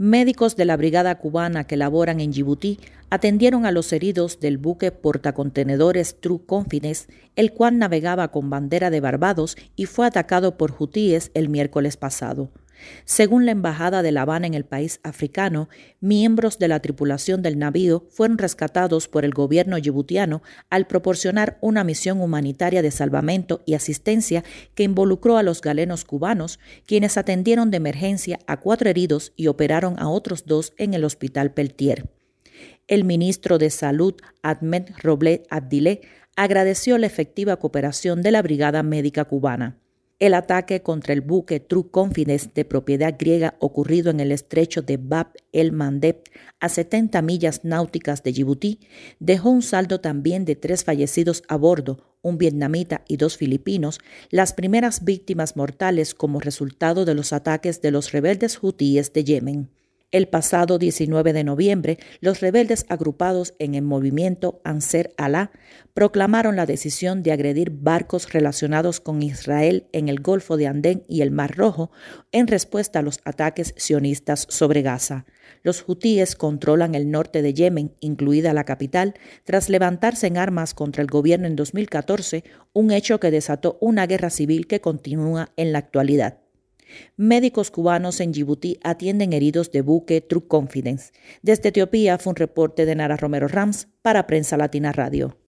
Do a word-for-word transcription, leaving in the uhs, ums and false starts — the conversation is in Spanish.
Médicos de la brigada cubana que laboran en Yibuti atendieron a los heridos del buque portacontenedores True Confidence, el cual navegaba con bandera de Barbados y fue atacado por hutíes el miércoles pasado. Según la Embajada de La Habana en el país africano, miembros de la tripulación del navío fueron rescatados por el gobierno yibutiano al proporcionar una misión humanitaria de salvamento y asistencia que involucró a los galenos cubanos, quienes atendieron de emergencia a cuatro heridos y operaron a otros dos en el Hospital Peltier. El ministro de Salud, Ahmed Roblet Abdileh, agradeció la efectiva cooperación de la Brigada Médica Cubana. El ataque contra el buque True Confidence de propiedad griega ocurrido en el estrecho de Bab el-Mandeb, a setenta millas náuticas de Yibuti, dejó un saldo también de tres fallecidos a bordo, un vietnamita y dos filipinos, las primeras víctimas mortales como resultado de los ataques de los rebeldes hutíes de Yemen. El pasado diecinueve de noviembre, los rebeldes agrupados en el movimiento Ansar Allah proclamaron la decisión de agredir barcos relacionados con Israel en el Golfo de Adén y el Mar Rojo en respuesta a los ataques sionistas sobre Gaza. Los hutíes controlan el norte de Yemen, incluida la capital, tras levantarse en armas contra el gobierno en dos mil catorce, un hecho que desató una guerra civil que continúa en la actualidad. Médicos cubanos en Yibuti atienden heridos de buque True Confidence. Desde Etiopía fue un reporte de Nara Romero Rams para Prensa Latina Radio.